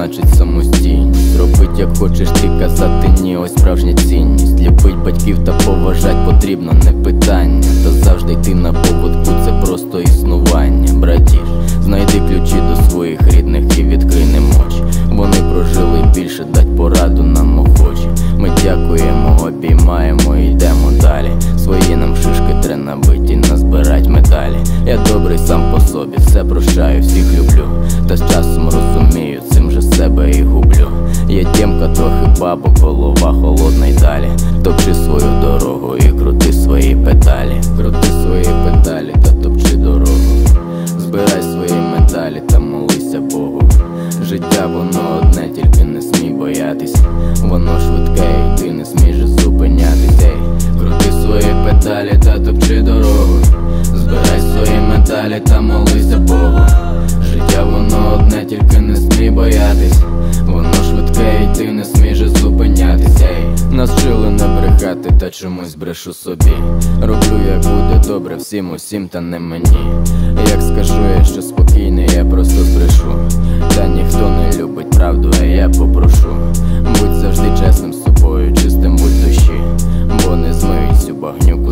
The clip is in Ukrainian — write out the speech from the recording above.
значить самостійність. Робить як хочеш ти, казати ні, ось справжня цінність. Любить батьків та поважать потрібно, не питання. Та завжди йти на поводку, це просто існування. Братіш, знайди ключі до своїх рідних і відкрий ним очі. Вони прожили більше, дать пораду нам охочі. Ми дякуємо, обіймаємо і йдемо далі. Свої нам шишки треба набити, назбирать медалі. Я добрий сам по собі, все прощаю, всіх люблю. Та з часом розумію, цим же себе і гублю. Є тємка, трохи бабок, голова холодна й далі. Топчи свою дорогу і крути свої педалі. Крути свої педалі та топчи дорогу. Збирай свої медалі та молися Богу. Життя воно одне, тільки не смій боятись. Воно швидке і ти не смієш зупинятись. Ей, крути свої педалі та топчи дорогу. Збирай свої медалі та молися Богу. Життя воно одне, тільки не смій боятись. Воно швидке і ти не смієш зупинятись. Ей, нас вчили не брехати, та чомусь брешу собі. Роблю як буде добре всім усім, та не мені. Як скажу я, що спокійний, я просто збрешу. Та ніхто не любить правду, а я попрошу. Будь завжди чесним з собою, чистим будь душі, бо не змиють цю багнюку